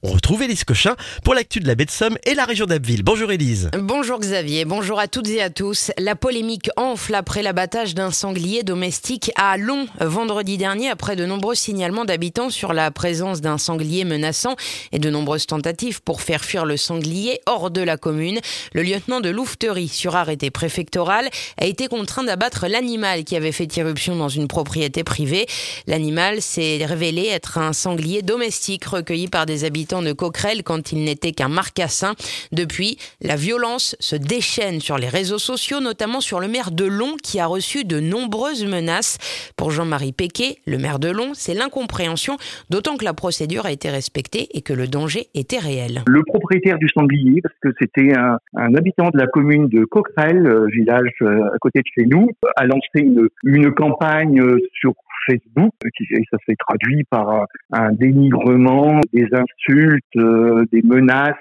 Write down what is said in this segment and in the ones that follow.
On retrouve Élise Cochin pour l'actu de la baie de Somme et la région d'Abbeville. Bonjour Élise. Bonjour Xavier, bonjour à toutes et à tous. La polémique enfle après l'abattage d'un sanglier domestique à Long vendredi dernier, après de nombreux signalements d'habitants sur la présence d'un sanglier menaçant et de nombreuses tentatives pour faire fuir le sanglier hors de la commune. Le lieutenant de louveterie, sur arrêté préfectoral, a été contraint d'abattre l'animal qui avait fait irruption dans une propriété privée. L'animal s'est révélé être un sanglier domestique recueilli par des habitants de Coquerel quand il n'était qu'un marcassin. Depuis, la violence se déchaîne sur les réseaux sociaux, notamment sur le maire de Long qui a reçu de nombreuses menaces. Pour Jean-Marie Péquet, le maire de Long, c'est l'incompréhension, d'autant que la procédure a été respectée et que le danger était réel. Le propriétaire du sanglier, parce que c'était un habitant de la commune de Coquerel, village à côté de chez nous, a lancé une campagne sur Facebook, et ça s'est traduit par un dénigrement, des insultes, des menaces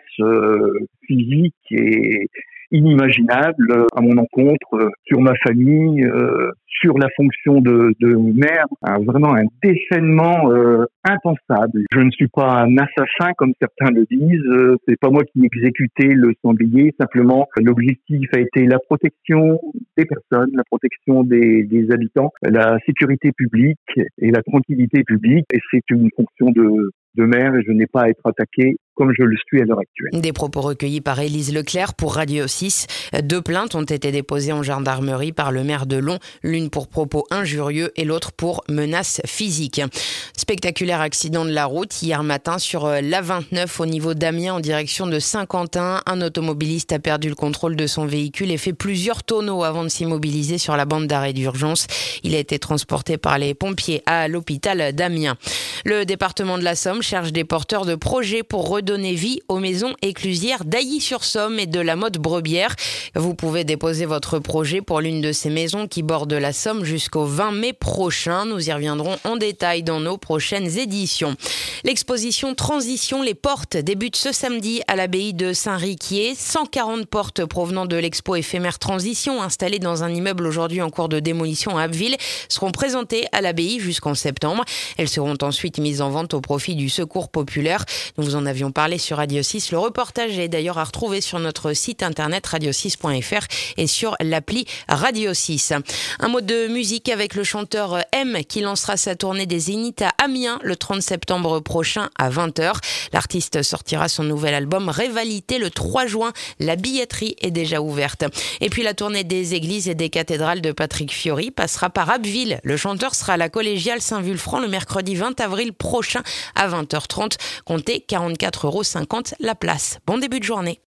physiques et inimaginables à mon encontre, sur ma famille, sur la fonction de maire, vraiment un déchaînement impensable. Je ne suis pas un assassin comme certains le disent, c'est pas moi qui ai exécuté le sanglier, simplement l'objectif a été la protection des personnes, la protection des habitants, la sécurité publique et la tranquillité publique, et c'est une fonction de maire et je n'ai pas à être attaqué comme je le suis à l'heure actuelle. Des propos recueillis par Élise Leclerc pour Radio 6. 2 plaintes ont été déposées en gendarmerie par le maire de Long, l'une pour propos injurieux et l'autre pour menaces physiques. Spectaculaire accident de la route hier matin sur l'A29 au niveau d'Amiens en direction de Saint-Quentin. Un automobiliste a perdu le contrôle de son véhicule et fait plusieurs tonneaux avant de s'immobiliser sur la bande d'arrêt d'urgence. Il a été transporté par les pompiers à l'hôpital d'Amiens. Le département de la Somme cherche des porteurs de projets pour redonner vie aux maisons éclusières d'Ailly-sur-Somme et de la Motte-Brebière. Vous pouvez déposer votre projet pour l'une de ces maisons qui bordent la Somme jusqu'au 20 mai prochain. Nous y reviendrons en détail dans nos prochaines éditions. L'exposition Transition Les Portes débute ce samedi à l'abbaye de Saint-Riquier. 140 portes provenant de l'expo éphémère Transition, installée dans un immeuble aujourd'hui en cours de démolition à Abbeville, seront présentées à l'abbaye jusqu'en septembre. Elles seront ensuite mises en vente au profit du Secours populaire. Nous vous en avions parlé sur Radio 6. Le reportage est d'ailleurs à retrouver sur notre site internet radio6.fr et sur l'appli Radio 6. Un mot de musique avec le chanteur M qui lancera sa tournée des Zéniths à Amiens le 30 septembre prochain à 20h. L'artiste sortira son nouvel album Rivalité le 3 juin. La billetterie est déjà ouverte. Et puis la tournée des églises et des cathédrales de Patrick Fiori passera par Abbeville. Le chanteur sera à la collégiale Saint-Vulfranc le mercredi 20 avril prochain à 20h30. Comptez 44,50 € la place. Bon début de journée.